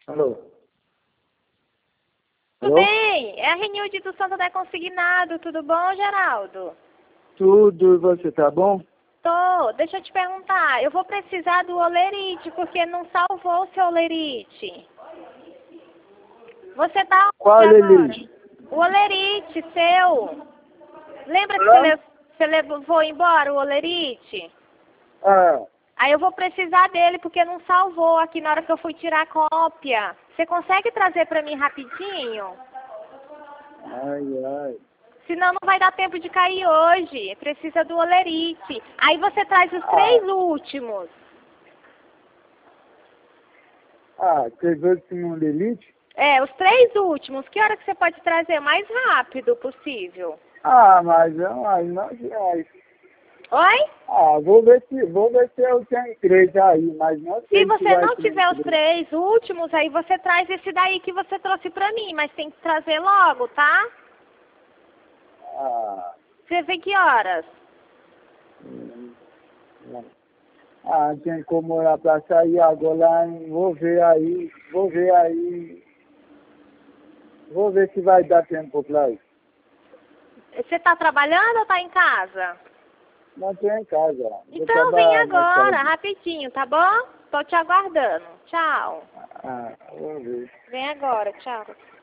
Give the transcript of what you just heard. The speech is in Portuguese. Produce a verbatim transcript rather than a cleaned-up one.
Alô? Tudo Alô? bem? É a Renilde do Santander Consignado. Tudo bom, Geraldo? Tudo, e você tá bom? Tô. Deixa eu te perguntar. Eu vou precisar do olerite, porque não salvou o seu olerite. Você tá Qual onde agora? elite? O olerite seu. Lembra que você, Hã? le você levou embora o olerite? Ah, Aí eu vou precisar dele, porque não salvou aqui na hora que eu fui tirar a cópia. Você consegue trazer pra mim rapidinho? ai, ai. Senão não vai dar tempo de cair hoje. Precisa do olerite. Aí você traz os Ah, três últimos. ah, você viu que tinha um elite? É, os três últimos. Que hora que você pode trazer? O mais rápido possível. Ah, mas não, aí não, ai. Oi? Ah, vou ver se, vou ver se eu tenho três aí, mas não Se sei se você vai não ter tiver os três. três últimos, aí você traz esse daí que você trouxe pra mim. Mas tem que trazer logo, tá? Ah, Você vê que horas? hum, não. Ah, tem como olhar pra sair agora, hein? Vou ver aí, vou ver aí, vou ver se vai dar tempo pra isso. Você tá trabalhando ou tá em casa? Não tô em casa, vou Então vem trabalhar mais agora, tarde. rapidinho, tá bom? Tô te aguardando. Tchau. Ah, vou ver. Vem agora, tchau.